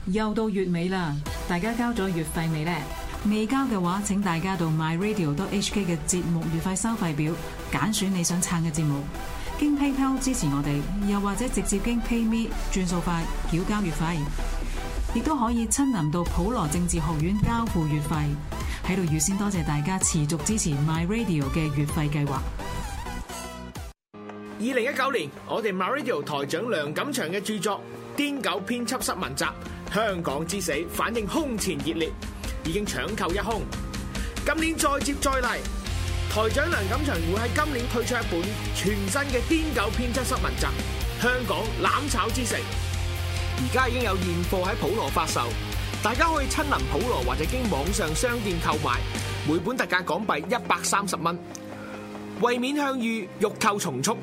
又到月尾啦，大家交咗月費未呢？未交嘅話，請大家到 myradio.hk 嘅節目月費收費表揀選你想撐嘅節目，經 PayPal 支持我哋，又或者直接經 PayMe 轉數快繳交月費，亦都可以親臨到普羅政治學院交付月費。喺度預先多謝大家持續支持 myradio 嘅月費計劃。 2019年，我哋 MyRadio 台長梁錦祥嘅著作《癲狗編輯室文集：香港之死》反應空前熱烈，已經搶購一空。今年再接再厲，台長梁錦祥會喺今年推出一本全新嘅《癲狗編輯室文集：香港攬炒之城》，而家已經有現貨喺普羅發售，大家可以親臨普羅或者經網上商店購買，每本特價港幣130蚊，為免向隅，欲購從速。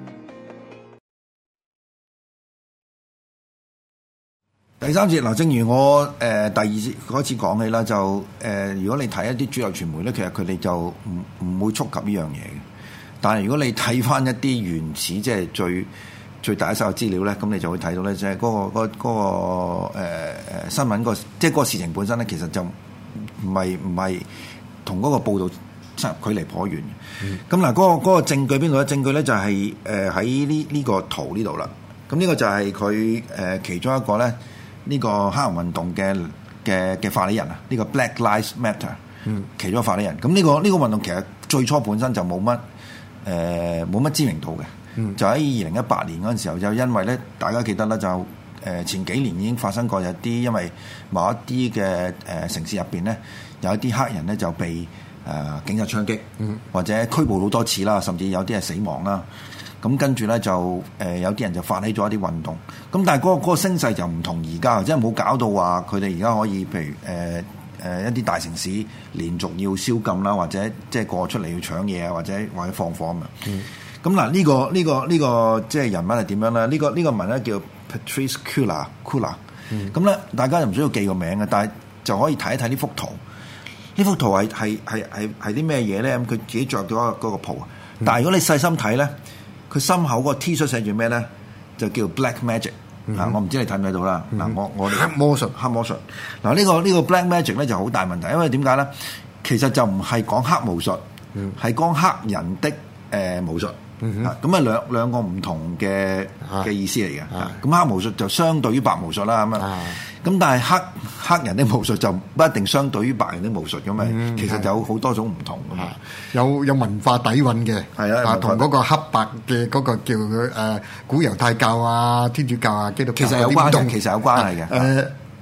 第三節嗱，正如我第二節開始講起啦，就如果你睇一啲主流傳媒咧，其實佢哋就唔會觸及呢樣嘢嘅。但係如果你睇翻一啲原始即係最第一手嘅資料咧，咁你就會睇到咧，即係嗰個新聞即係嗰個事情本身咧，其實就唔係同嗰個報導距離頗遠嘅。咁嗱，嗰個證據邊度咧？證據咧就係喺呢個圖呢度啦。咁呢個就係佢其中一個咧。呢個黑人運動嘅發起人啊，呢個 Black Lives Matter，其中一個發起人。咁呢個運動其實最初本身就冇乜知名度嘅，就喺2018年嗰陣時候，就因為咧大家記得咧，就前幾年已經發生過有啲因為某一啲嘅城市入邊咧，有一啲黑人咧就被警察槍擊，或者拘捕好多次啦，甚至有啲係死亡啦。咁跟住咧就有啲人就發起咗一啲運動，咁但係嗰個聲勢就唔同而家，即係冇搞到話佢哋而家可以譬如一啲大城市連續要宵禁啦，或者即係過出嚟要搶嘢啊，或者放火咁樣。咁嗱呢個即係人物係點樣咧？呢個人咧叫 Patrisse Cullors。咁咧大家就唔需要記個名嘅，但係就可以睇一睇呢幅圖。呢幅圖係啲咩嘢咧？咁佢自己着咗嗰個袍，但係如果你細心睇咧。佢心口嗰個 T 恤寫住咩咧？就叫 Black Magic。我唔知你睇唔睇到啦。嗱，我黑魔術。嗱，呢個 Black Magic 咧就好大問題，因為點解咧？其實就唔係講黑巫術，係講黑人的巫術。咁啊兩個唔同嘅意思嚟嘅。咁黑巫術就相對於白巫術啦，咁啊。咁但係黑人的巫術就不一定相對於白人的巫術咁啊。其實有好多種唔同㗎嘛。 有文化底蘊嘅，係啊，同嗰個黑白嘅嗰個叫佢古猶太教啊、天主教啊、基督教其實有關係嘅。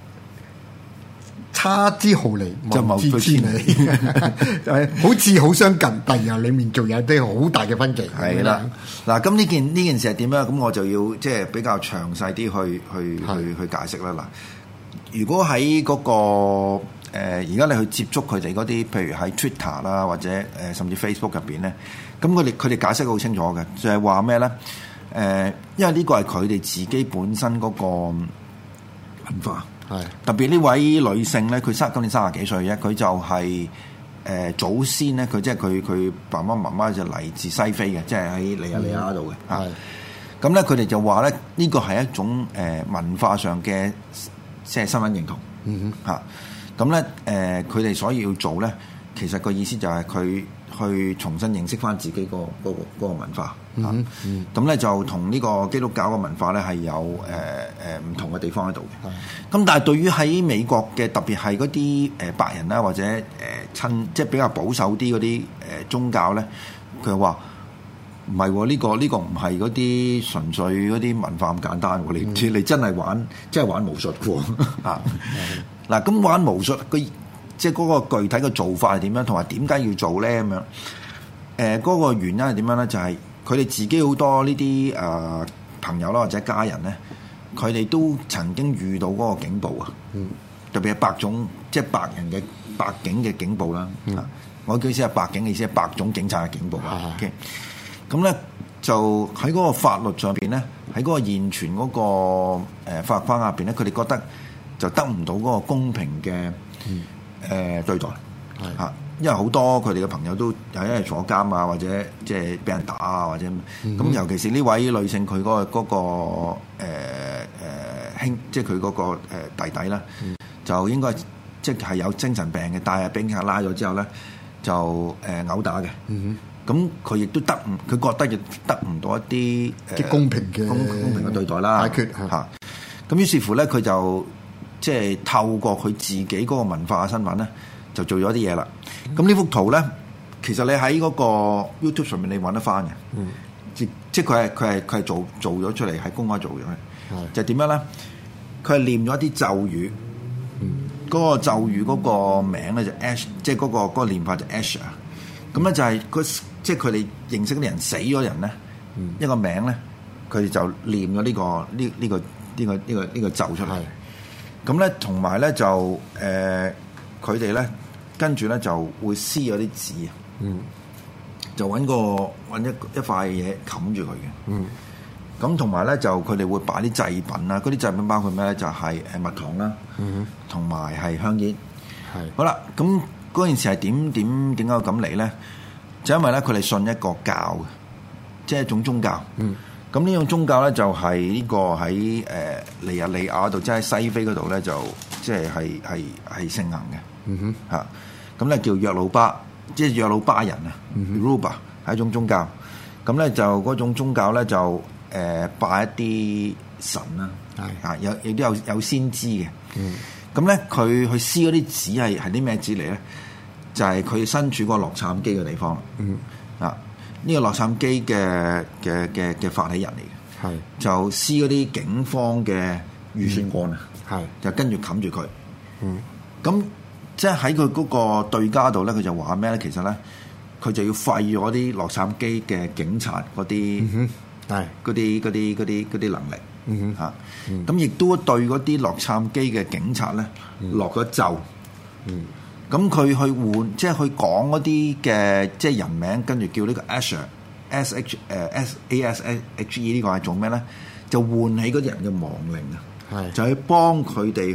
差之毫釐，謬之千里，好似好相近，但係裡面仲有啲好大嘅分歧。 係啦，嗱，咁呢件事係點樣？咁我就要即係比較詳細啲去解釋啦。嗱，如果喺嗰個而家你去接觸佢哋嗰啲，譬如喺 Twitter 啦，或者甚至 Facebook 入邊咧，咁佢哋解釋好清楚嘅，就係話咩咧？因為呢個係佢哋自己本身嗰個文化。係特別呢位女性咧，佢今年30幾歲啫，佢就係祖先咧，佢即係佢爸爸媽媽就嚟自西非嘅，即係喺尼日利亞度嘅。係咁咧，佢哋就話咧，呢個係一種文化上嘅即係身份認同。嚇咁咧佢哋所以要做咧，其實個意思就係佢去重新認識翻自己嗰個文化。咁咧就同呢個基督教嘅文化咧係有唔同嘅地方喺度嘅。咁但係對於喺美國嘅特別係嗰啲白人啦，或者即係比較保守啲嗰啲宗教咧，佢話唔係喎，呢個唔係嗰啲純粹嗰啲文化咁簡單喎。你真係玩巫術喎。嗱，咁玩巫術即係嗰個具體嘅做法係點樣，同埋點解要做咧咁樣？嗰個原因係點樣咧？就係佢哋自己好多呢啲朋友啦，或者家人咧，佢哋都曾經遇到嗰個警暴啊。特別係白種，即係白人嘅白警嘅警暴啦。我嘅意思係白警嘅意思係白種警察嘅警暴啦。咁咧就喺嗰個法律上邊咧，喺嗰個現存嗰個法律框架入邊咧，佢哋覺得就得唔到嗰個公平嘅對待。因為好多佢哋嘅朋友都係因為坐監啊，或者即係俾人打啊，或者咁。尤其是呢位女性，佢嗰個即係佢嗰個弟弟啦，就應該即係有精神病嘅，但係俾警察拉咗之後咧，就毆打嘅。咁佢亦都佢覺得亦得唔到一啲即公平嘅對待啦， 解決嚇。 咁於是乎咧，佢就即係透過佢自己嗰個文化嘅身份咧，就做咗啲嘢啦。咁呢幅圖咧，其實你喺嗰個 YouTube 上面你揾得翻嘅。即係佢係做咗出嚟，係公開做嘅。就點樣咧？佢係念咗一啲咒語。嗰個咒語嗰個名咧就 Ash， 即係嗰個念法就 Ash 啊。咁咧就係即係佢哋認識啲人死咗人咧，一個名咧，佢哋就念咗呢個咒出嚟。咁咧同埋咧就佢哋咧跟住咧就會撕咗啲紙啊，就揾一塊嘢冚住佢嘅。咁同埋咧就佢哋會擺啲祭品啦，嗰啲祭品包括咩咧？就係蜜糖啦，同埋係香煙。好啦，咁嗰件事係點解咁嚟咧？就因為咧佢哋信一個教嘅，即係一種宗教。咁呢種宗教咧就係呢個喺尼日利亞度，即係西非嗰度咧就即係盛行嘅。嚇，咁咧叫約魯巴，即係約魯巴人啊。Yoruba 係一種宗教。咁咧就嗰種宗教咧就拜一啲神啦。係亦都有先知嘅。咁咧佢去撕嗰啲紙係啲咩紙嚟咧？就係佢身處嗰個洛杉磯嘅地方。呢個洛杉磯嘅發起人嚟嘅，就撕嗰啲警方嘅預算案啊，就跟住冚住佢。咁即係喺佢嗰個對家度咧，佢就話咩咧？其實咧，佢就要廢咗啲洛杉磯嘅警察嗰啲能力嚇。咁亦都對嗰啲洛杉磯嘅警察咧落咗咒。咁佢去換，即係去講嗰啲嘅即係人名，跟住叫呢個 Asher，SHE 呢個係做咩咧？就喚起嗰啲人嘅亡靈啊，就去幫佢哋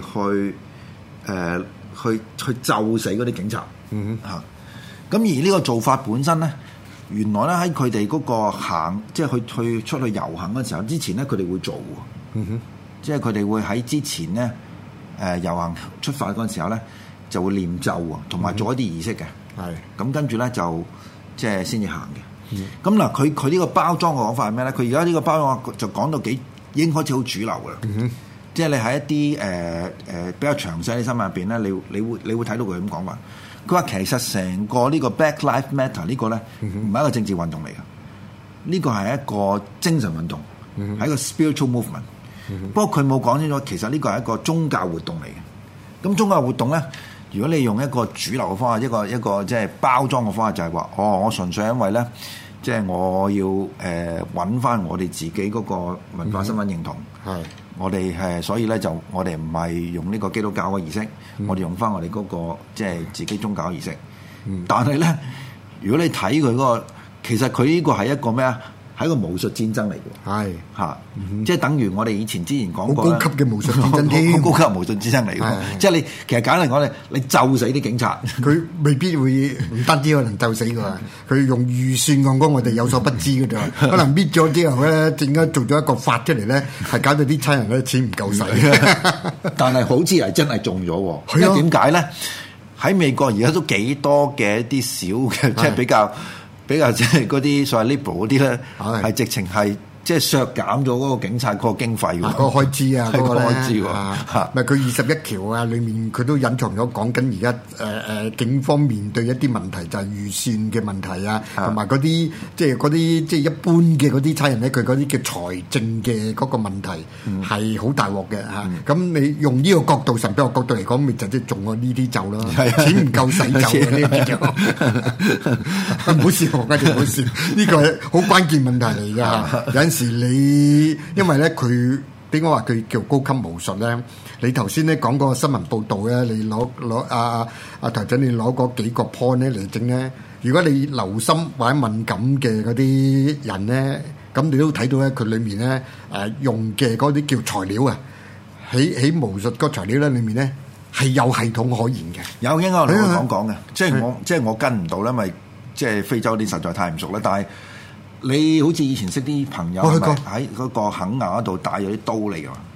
去咒死嗰啲警察嚇。咁而呢個做法本身咧，原來咧喺佢哋嗰個即係去出去遊行嘅時候，之前咧佢哋會做喎。即係佢哋會喺之前咧遊行出發嗰陣時候咧，就會念咒喎，同埋做一啲儀式嘅。咁跟住咧就即係先至行嘅。咁嗱，佢呢個包裝嘅講法係咩咧？佢而家呢個包裝就講到已經開始好主流㗎啦。即係你喺一啲比較詳細啲新聞入邊咧，你會睇到佢咁講話。佢話其實成個呢個 Black Lives Matter 呢個咧唔係一個政治運動嚟嘅，呢個係一個精神運動，係一個 spiritual movement。不過佢冇講清楚，其實呢個係一個宗教活動嚟嘅。咁宗教活動咧，如果你用一個主流嘅方法，一個即係包裝嘅方法，就係話我純粹因為咧，即係我要揾翻我哋自己嗰個文化身份認同。我哋所以咧就我哋唔係用呢個基督教嘅儀式，我哋用翻我哋嗰個即係自己宗教嘅儀式。但係咧，如果你睇佢嗰個，其實佢呢個係一個咩啊？係一個巫術戰爭嚟嘅，即係等於我哋之前講過好高級嘅巫術戰爭添， 好高級巫術戰爭嚟嘅。即係你其實簡單嚟講，你咒死啲警察， 佢未必會唔單止可能咒死㗎，佢用預算案嗰我哋有所不知㗎啫。可能搣咗之後咧，陣間做咗一個法出嚟咧，係搞到啲差人咧錢唔夠使。 但係好似係真係中咗喎，因為點解咧？喺美國而家都幾多嘅一啲小嘅，即係比較即係嗰啲所謂 liberal 嗰啲咧，係直情係即係削減咗嗰個警察嗰個經費喎， 個開支啊，嗰個開支喎， 咪佢21條啊，裡面佢都隱藏咗講緊而家警方面對一啲問題，就係預算嘅問題啊，同埋嗰啲即係一般嘅嗰啲差人咧，佢嗰啲嘅財政嘅嗰個問題係好大鑊嘅嚇。咁你用呢個角度、神秘學角度嚟講，咪就即係中咗呢啲咒咯，錢唔夠使咒嘅呢啲就唔好笑，我繼續唔好笑，呢個係好關鍵問題嚟㗎。時你因為咧佢點解話佢叫高級巫術咧？你頭先咧講個新聞報導咧，你攞阿頭仔你攞嗰幾個 point 咧嚟整咧，如果你留心或者敏感嘅嗰啲人咧，咁你都睇到咧佢裡面咧用嘅嗰啲叫材料啊，喺巫術個材料咧裡面咧係有系統可言嘅。 有應該我同佢講嘅，即係我跟唔到啦，因為即係非洲啲實在太唔熟啦，但係。你好似以前識啲朋友喺嗰個肯亞嗰度帶咗啲刀嚟㗎嘛？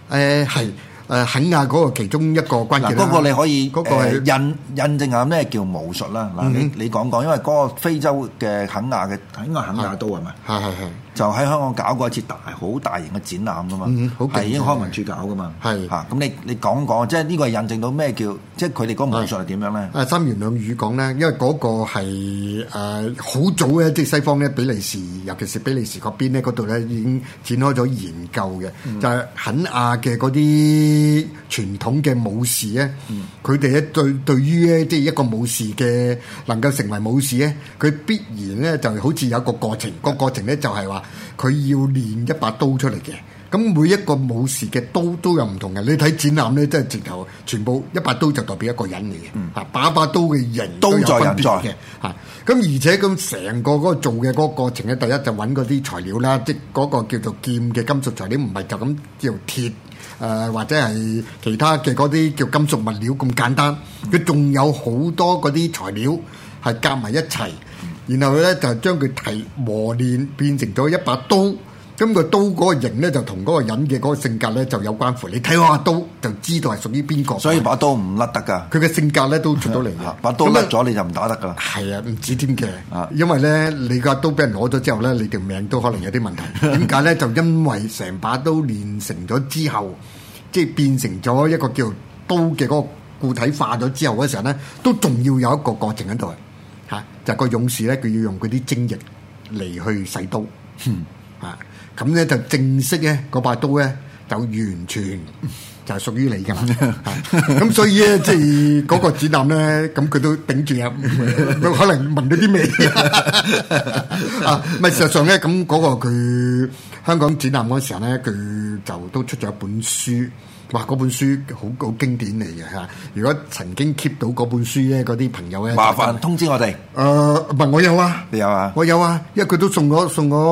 係肯亞嗰個其中一個關鍵啦。 嗰個你可以嗰個係印證下咩叫巫術啦。嗱，你講講，因為嗰個非洲嘅肯亞都係咪？係。就喺香港搞過一次好大型嘅展覽噶嘛，係已經康文署搞噶嘛。係嚇，咁你講講，即係呢個係印證到咩叫，即係佢哋嗰個巫術係點樣咧？ 三言兩語講咧，因為嗰個係好早咧，即係西方咧，比利時，尤其是比利時嗰邊咧，嗰度咧已經展開咗研究嘅，就係肯亞嘅嗰啲傳統嘅武士咧，佢哋咧對於咧即係一個武士嘅能夠成為武士咧，佢必然咧就好似有一個過程，個過程咧就係話，佢要練一把刀出嚟嘅，咁每一個武士嘅刀都有唔同嘅。你睇展覽咧，即係直頭全部一把刀就代表一個人嚟嘅，把刀嘅型都有分別嘅嚇。咁而且咁成個嗰個做嘅嗰個過程咧，第一就揾嗰啲材料啦，即係嗰個叫做劍嘅金屬材料，唔係就咁叫鐵或者係其他嘅嗰啲叫金屬物料咁簡單，佢仲有好多嗰啲材料係夾埋一齊。然後咧就將佢磨練變成咗一把刀，咁個刀嗰個型咧就同嗰個人嘅嗰個性格咧就有關乎。你睇下把刀就知道係屬於邊個。所以把刀唔甩得㗎。佢嘅性格咧都出到嚟嘅。把刀甩咗你就唔打得㗎啦。係啊，唔止添嘅。因為咧你個刀俾人攞咗之後咧，你條命都可能有啲問題。點解咧？就因為成把刀練成咗之後，即係變成咗一個叫刀嘅嗰個固體化咗之後嗰時候咧，都仲要有一個過程喺度。就係個勇士咧，佢要用佢啲精液嚟去洗刀，咁咧就正式咧嗰把刀咧就完全就係屬於你㗎啦。咁所以咧，即係嗰個展覽咧，咁佢都頂住啊，佢可能聞到啲味啊。咪事實上咧，咁嗰個佢香港展覽嗰時候咧，佢就都出咗一本書。哇！嗰本書好經典嚟嘅嚇。如果曾經 keep 到嗰本書咧，嗰啲朋友咧，麻煩通知我哋。唔係我有啊，你有啊？我有啊，因為佢都送我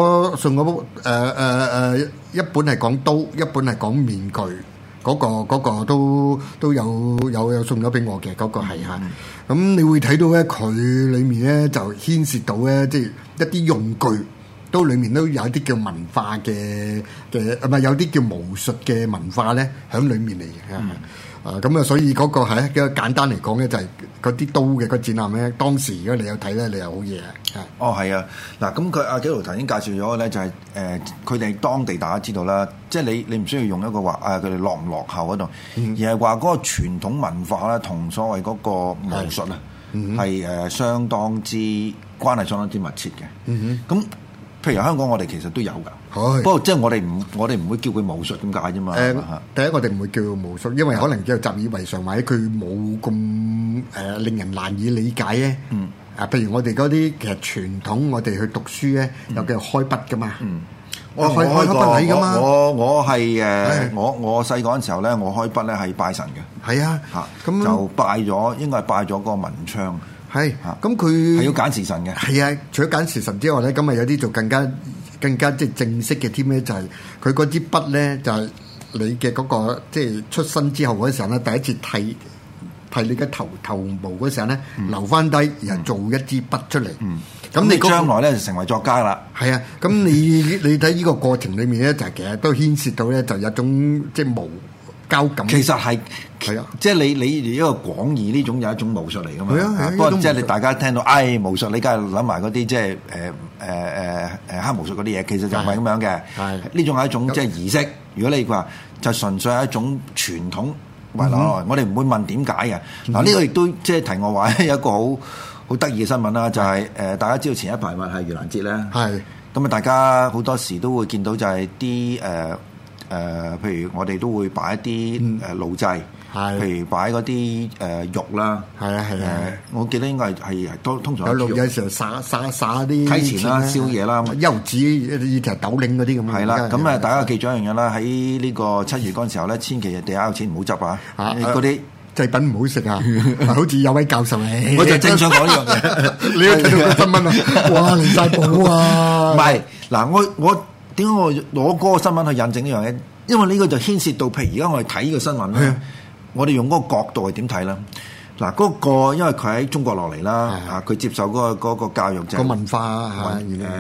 一本係講刀，一本係講面具，嗰個都有送咗俾我嘅，嗰個係嚇。咁你會睇到咧，佢裡面咧就牽涉到咧，即係一啲用具。都裡面都有啲叫文化嘅唔係有啲叫巫術嘅文化咧，喺裡面嚟嘅。咁啊，所以嗰個係一個簡單嚟講咧，就係嗰啲刀嘅個展覽咧。當時如果你有睇咧，你又好嘢啊！哦，係啊，嗱，咁佢阿紀陶頭先介紹咗咧，就係佢哋當地大家知道啦，即係你唔需要用一個話佢哋落唔落後嗰度，而係話嗰個傳統文化咧，同所謂嗰個巫術啊，係相當之關係相當之密切嘅。咁譬如香港，我哋其實都有㗎，不過即係我哋唔會叫佢巫術咁解啫嘛。第一我哋唔會叫佢巫術，因為可能叫習以為常，或者佢冇咁令人難以理解咧。譬如我哋嗰啲其實傳統，我哋去讀書咧，有叫開筆㗎嘛。我開筆禮㗎嘛。我係我細個嗰陣時候咧，我開筆咧係拜神嘅。係啊，咁就拜咗，應該係拜咗嗰個文昌。係，咁佢係要揀時辰嘅。係啊，除咗揀時辰之外咧，咁啊有啲就更加即係正式嘅添咧，就係佢嗰支筆咧，就係你嘅嗰個即係出生之後嗰時候咧，第一次剃你嘅頭毛嗰時候咧，留翻低，然後做一支筆出嚟。咁你將來咧就成為作家啦。係啊，咁你睇呢個過程裡面咧，就其實都牽涉到咧，就有一種即係交感。其實係啊，即係你呢個廣義呢種有一種巫術嚟噶嘛。不過即係你大家聽到巫術，你梗係諗埋嗰啲即係黑巫術嗰啲嘢，其實就唔係咁樣嘅。呢種係一種即係儀式。如果你話就純粹係一種傳統遺留落嚟，我哋唔會問點解嘅。嗱，呢個亦都即係題外話，有一個好得意嘅新聞啦，就係大家知道前一排咪係盂蘭節咧。係咁啊，大家好多時都會見到就係啲譬如我哋都會擺一啲爐祭，譬如擺嗰啲肉啦，我記得應該係通常有時候撒啲溪錢啦、燒嘢啦、柚子、以前豆嶺嗰啲咁。係啦，咁啊，大家記住一樣嘢啦，喺呢個7月嗰陣時候咧，千祈地下有錢唔好執啊！嗰啲祭品唔好食啊！好似有位教授嚟，我就正想講呢樣嘢。你有睇到個新聞啊？哇，離晒譜啊！唔係嗱，我點解我攞嗰個新聞去印證呢樣嘢？因為呢個就牽涉到，譬如而家我哋睇呢個新聞咧，我哋用嗰個角度係點睇啦？嗱，嗰個因為佢喺中國落嚟啦，佢接受嗰個教育就個文化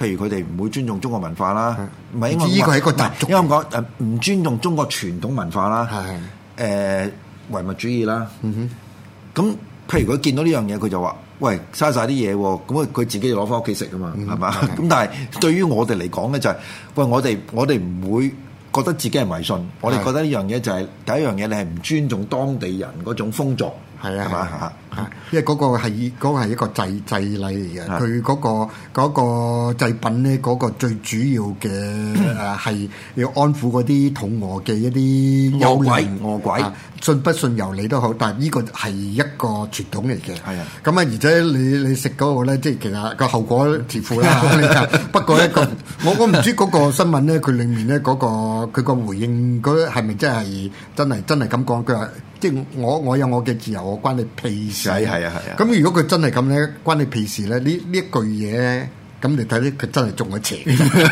譬如佢哋唔會尊重中國文化啦，唔係呢個係一個習俗， 因為咁講唔尊重中國傳統文化啦，唯物主義啦，咁譬如佢見到呢樣嘢，佢就話：喂，嘥晒啲嘢喎，咁佢自己就攞翻屋企食啊嘛，係嘛？咁但係對於我哋嚟講咧，就係喂，我哋唔會覺得自己係迷信，我哋覺得呢樣嘢就係第一樣嘢，你係唔尊重當地人嗰種風俗。係啊，係嘛？ 因為嗰個係一個祭禮嚟嘅，佢嗰個祭品咧，嗰個最主要嘅係要安撫嗰啲肚餓嘅一啲餓鬼， 信不信由你都好，但係呢個係一個傳統嚟嘅。係啊，咁啊，而且你食嗰個咧，即係其實個後果自負啦。不過一個我唔知嗰個新聞咧，佢裡面咧嗰個佢個回應嗰係咪真係咁講？佢話即係我有我嘅自由。我關你屁事！係啊！咁如果佢真係咁咧，關你屁事咧？呢一句嘢咧，咁你睇咧，佢真係中咗邪。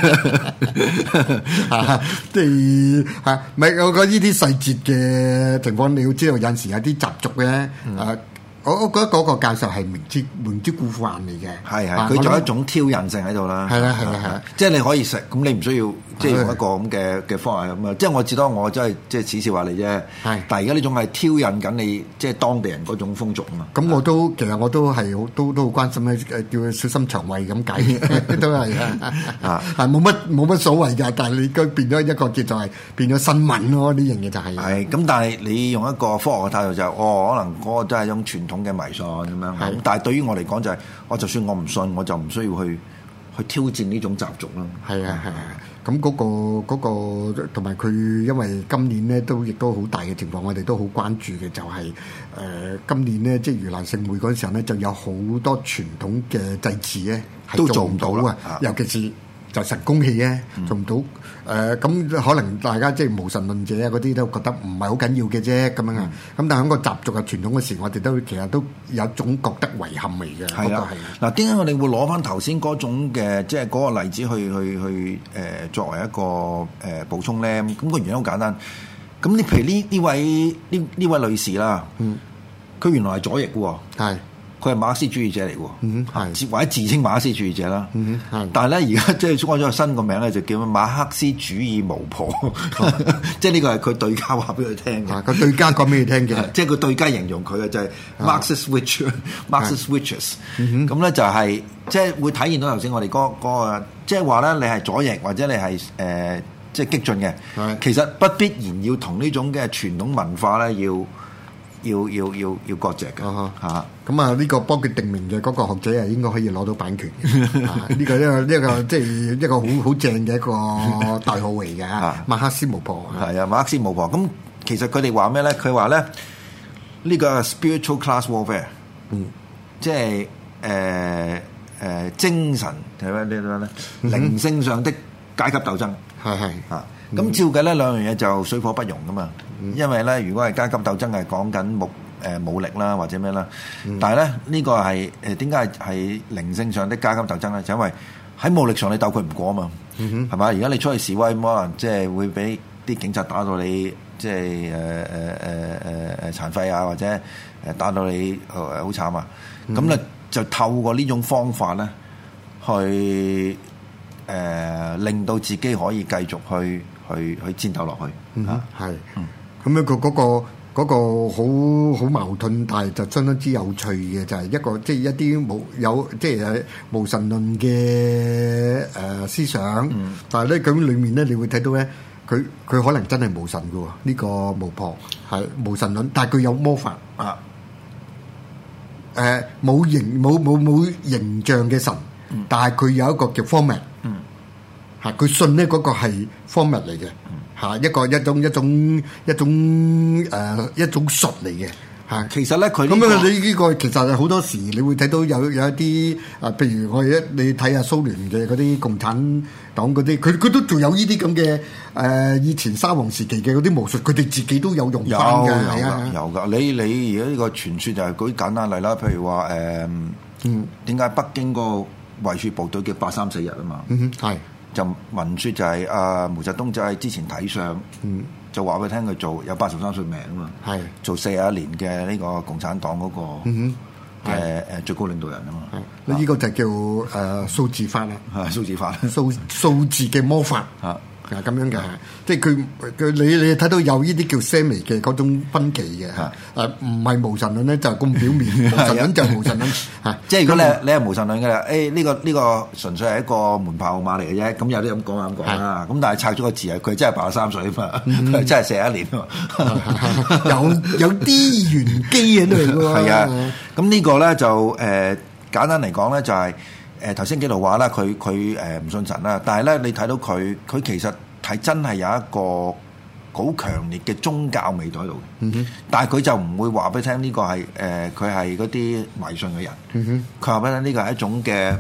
即係唔係我覺得呢啲細節嘅情況，你要知道有陣時有啲習俗咧，我覺得嗰個教授係明知故犯嚟嘅。係佢仲有一種挑釁性喺度啦。係啦，即係你可以食，咁你唔需要即係用一個咁嘅方法咁啊。即係我至多我真係即係恥笑話你啫。係，但係而家呢種係挑釁緊你，即係當地人嗰種風俗啊嘛。咁其實我都係都好關心咧，叫佢小心腸胃咁解，都係係冇乜所謂㗎。但係你佢變咗一個叫做係變咗新聞咯，呢樣嘢就係。係咁，但係你用一個科學嘅態度就可能嗰個真係一種傳統嘅迷信咁樣。係，但係對於我嚟講就係，就算我唔信，我就唔需要去挑戰呢種習俗咯。係啊。咁嗰個同埋佢，因為今年咧亦都好大嘅情況，我哋都好關注嘅就係今年咧，即係盂蘭聖會嗰陣時候咧，就有好多傳統嘅祭祀咧都做唔到啊，尤其是就神功戲咧做唔到。咁可能大家即係無神論者啊嗰啲都覺得唔係好緊要嘅啫咁樣啊。咁但係喺個習俗嘅傳統嘅時，我哋都其實都有種覺得遺憾嚟嘅。係啊，嗱，點解我哋會攞翻頭先嗰種嘅即係嗰個例子去作為一個補充咧？咁個原因好簡單。咁你譬如呢位女士啦，佢原來係左翼嘅喎。係。佢係馬克思主義者嚟喎，或者自稱馬克思主義者啦。但係咧，而家即係開咗個新個名咧，就叫馬克思主義巫婆。即係呢個係佢對家話俾佢聽嘅。個對家講俾佢聽嘅，即係佢對家形容佢嘅就係 Marxist witch，Marxist witches。咁咧就係即係會體現到頭先我哋嗰個，即係話咧你係左翼或者你係即係激進嘅，其實不必然要同呢種嘅傳統文化咧要割席嘅嚇。咁啊，呢個幫佢定名嘅嗰個學者啊，應該可以攞到版權嘅。呢個即係一個好正嘅一個代號嚟嘅。馬克思巫婆係啊，馬克思巫婆。咁其實佢哋話咩咧？佢話咧呢個 spiritual class warfare，即係精神係咩咧？靈性上的階級鬥爭。係啊。咁照計咧兩樣嘢就水火不容噶嘛。因為咧，如果係階級鬥爭係講緊武力啦或者咩啦，但係咧呢個係點解係靈性上的階級鬥爭咧？就因為喺武力上你鬥佢唔過啊嘛，係嘛？而家你出去示威，可能即係會俾啲警察打到你即係殘廢啊，或者打到你好慘啊！咁咧就透過呢種方法咧，去令到自己可以繼續去戰鬥落去嚇。係，咁樣佢嗰個好矛盾，但係就相當之有趣嘅，就係一個即係一啲即係無神論嘅思想，但係咧咁裡面咧，你會睇到咧，佢可能真係無神嘅喎，呢個巫婆係無神論，但係佢有魔法啊，冇形象嘅神，但係佢有一個叫 format，嚇佢信咧嗰個係 format 嚟嘅。嚇一種術嚟嘅嚇，其實咧佢咁樣你呢個其實係好多時你會睇到有一啲譬如你睇下蘇聯嘅嗰啲共產黨嗰啲，佢都仲有呢啲咁嘅以前沙皇時期嘅嗰啲巫術，佢哋自己都有用翻嘅。有㗎，你而家呢個傳說就係舉簡單例啦，譬如話點解北京個維戍部隊叫834日啊嘛？係。就聞説就係毛澤東就係之前睇相，就話俾佢聽佢做有83歲命啊嘛，係做41年嘅呢個共產黨嗰個嘅最高領導人啊嘛。 呢個就叫數字法啦， 數字法， 數字嘅魔法啊。 係咁樣嘅，即係佢你睇到有呢啲叫些微嘅嗰種分歧嘅，唔係無神論咧，就係咁表面，無神論就係無神論嚇。 即係如果你係無神論嘅啦，呢個純粹係一個門炮號碼嚟嘅啫。咁有啲咁講啦，咁但係拆咗個字係佢真係83歲啊嘛，佢真係41年喎， 有啲玄機喺度嚟㗎喎。 係啊，咁呢個咧就簡單嚟講咧就係。頭先紀陶話啦，佢唔信神啦，但係咧你睇到佢其實係真係有一個好強烈嘅宗教味道喺度嘅，但係佢就唔會話俾你聽呢個係佢係嗰啲迷信嘅人，佢話俾你聽呢個係一種嘅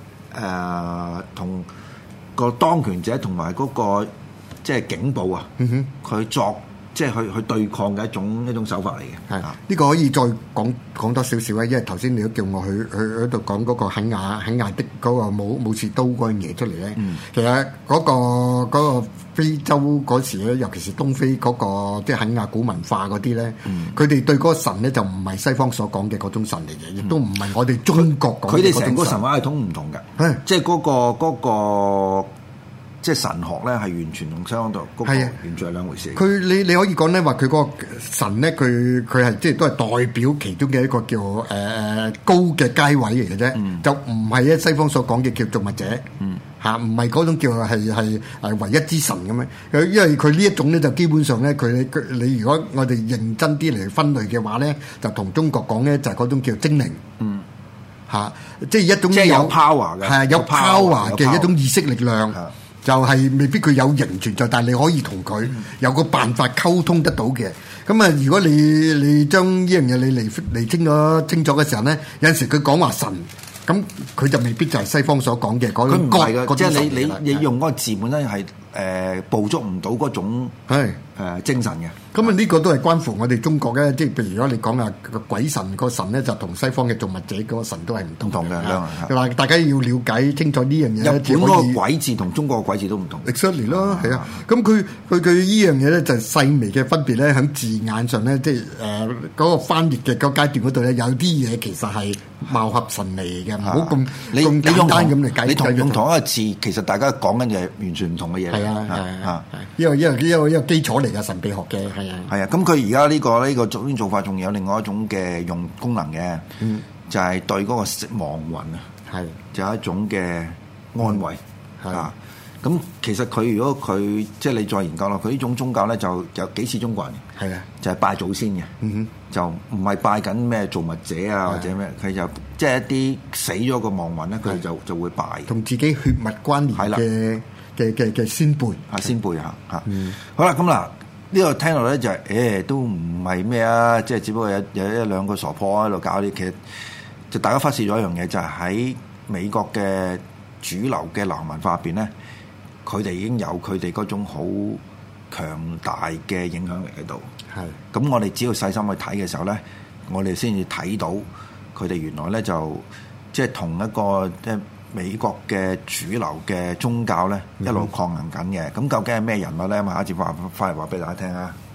同個當權者同埋嗰個即係警暴啊，佢作。即係去對抗嘅一種手法嚟嘅。係呢個可以再講多少少咧，因為頭先你都叫我去喺度講嗰個肯亞的嗰個武士刀嗰樣嘢出嚟咧。其實嗰個非洲嗰時咧，尤其是東非嗰個即係肯亞古文化嗰啲咧，佢哋對嗰個神咧就唔係西方所講嘅嗰種神嚟嘅，亦都唔係我哋中國講嘅嗰種神。 佢哋成個神話系統唔同嘅，即係嗰個。即係神學咧，係完全同相當嗰個完全係兩回事。 佢你可以講咧話，佢嗰個神咧，佢係即係都係代表其中嘅一個叫高嘅階位嚟嘅啫，就唔係咧西方所講嘅叫造物者，嚇唔係嗰種叫係唯一之神咁樣。因為佢呢一種咧就基本上咧，你如果我哋認真啲嚟分類嘅話咧，就同中國講咧就係嗰種叫精靈，嚇即係一種有 power 嘅， 係有 power 嘅一種意識力量。就係未必佢有形存在，但係你可以同佢有個辦法溝通得到嘅。咁啊，如果你將呢樣嘢你釐清楚嘅時候咧，有陣時佢講話神，咁佢就未必就係西方所講嘅嗰種。佢唔係嘅，即係你用嗰個字本身係捕捉唔到嗰種精神嘅。咁啊，呢個都係關乎我哋中國嘅，即係譬如如果你講啊個鬼神個神咧，就同西方嘅造物者嗰個神都係唔同嘅。嗱，大家要了解清楚呢樣嘢。日本嗰個鬼字同中國嘅鬼字都唔同。exactly 咯，係啊。咁佢呢樣嘢咧就係細微嘅分別咧，喺字眼上咧，即係嗰個翻譯嘅嗰階段嗰度咧，有啲嘢其實係貌合神離嘅，唔好咁簡單咁嚟解。你用同一個字，其實大家講緊嘢完全唔同嘅嘢。係啊，因為基礎嚟嘅神秘學嘅係。係啊，咁佢而家呢個做法仲有另外一種嘅用功能嘅，就係對嗰個亡魂啊，就有一種嘅安慰啊。咁其實佢如果佢即係你再研究落，佢呢種宗教咧就有幾似中國人，係啊，就係拜祖先嘅，就唔係拜緊咩造物者啊或者咩，佢就即係一啲死咗個亡魂咧，佢就會拜，同自己血脈關聯嘅先輩啊，先輩嚇。好啦，咁嗱。呢個聽落咧就係都唔係咩啊，即係只不過有一兩個傻婆喺度搞啲，其實就大家忽視咗一樣嘢，就係喺美國嘅主流嘅流行文化入邊咧，佢哋已經有佢哋嗰種好強大嘅影響力喺度。係，咁我哋只要細心去睇嘅時候咧，我哋先至睇到佢哋原來咧就即係同一個即係美國嘅主流嘅宗教咧一路抗衡緊嘅。咁究竟係咩人物咧？下一節翻嚟話俾大家聽啊！